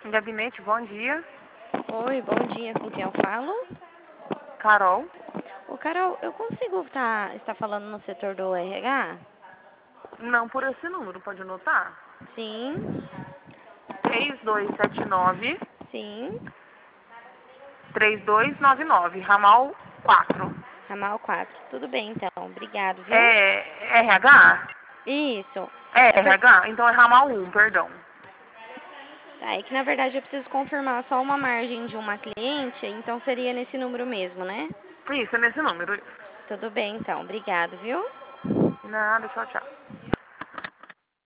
Gabinete, bom dia. Oi, bom dia. Com quem eu falo? Carol. Ô, Carol, eu consigo estar falando no setor do RH? Não por esse número, pode anotar? Sim, 3279 sim. 3299, ramal 4. Ramal 4. Tudo bem, então. Obrigado, viu? É RH? Isso. É É, RH? Então é ramal 1, perdão. é que, na verdade, eu preciso confirmar só uma margem de uma cliente, então seria nesse número mesmo, né? Isso, é nesse número. Tudo bem, então. Obrigado, viu? Nada, tchau, tchau.